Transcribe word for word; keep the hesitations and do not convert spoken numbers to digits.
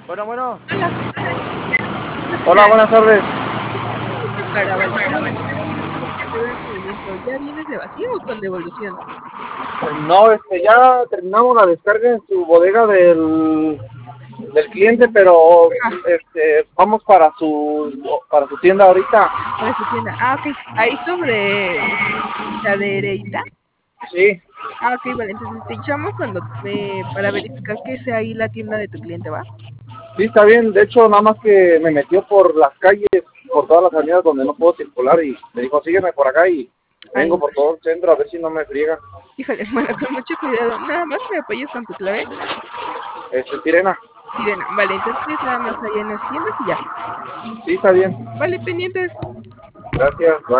Bueno, bueno. Hola. Hola, buenas tardes. Para validar el movimiento, ¿ya vienes de vacío o con devolución? No, este, ya terminamos la descarga en su bodega del, del cliente, pero Ah, este, vamos para su para su tienda ahorita. para su tienda. Ah, ok. Ahí sobre la derecha. Sí, Ah, ok, vale. Entonces te llamo cuando eh, para verificar que sea ahí la tienda de tu cliente, ¿va? sí está bien. De hecho, nada más que me metió por las calles, por todas las avenidas donde no puedo circular y me dijo, sígueme por acá y Ahí vengo va. por todo el centro a ver si no me friegan. Híjole, bueno, con mucho cuidado. Nada más me apoyes con tu clave. Este, Sirena, Sirena. Vale, entonces nada más ahí en las tiendas y ya. sí está bien. Vale, pendientes. Gracias, bye.